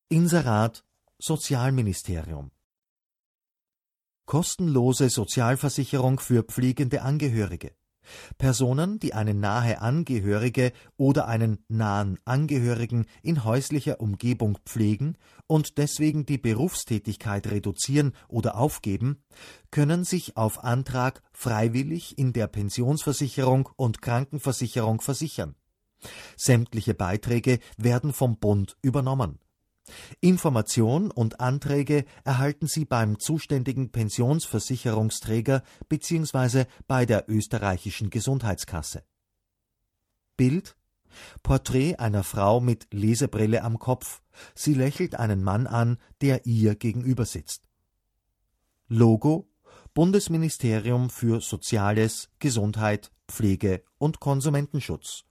Inserat Sozialministerium. Kostenlose Sozialversicherung für pflegende Angehörige. Personen, die eine nahe Angehörige oder einen nahen Angehörigen in häuslicher Umgebung pflegen und deswegen die Berufstätigkeit reduzieren oder aufgeben, können sich auf Antrag freiwillig in der Pensionsversicherung und Krankenversicherung versichern. Sämtliche Beiträge werden vom Bund übernommen. Information und Anträge erhalten Sie beim zuständigen Pensionsversicherungsträger bzw. bei der österreichischen Gesundheitskasse. Bild: Porträt einer Frau mit Lesebrille am Kopf. Sie lächelt einen Mann an, der ihr gegenüber sitzt. Logo: Bundesministerium für Soziales, Gesundheit, Pflege und Konsumentenschutz.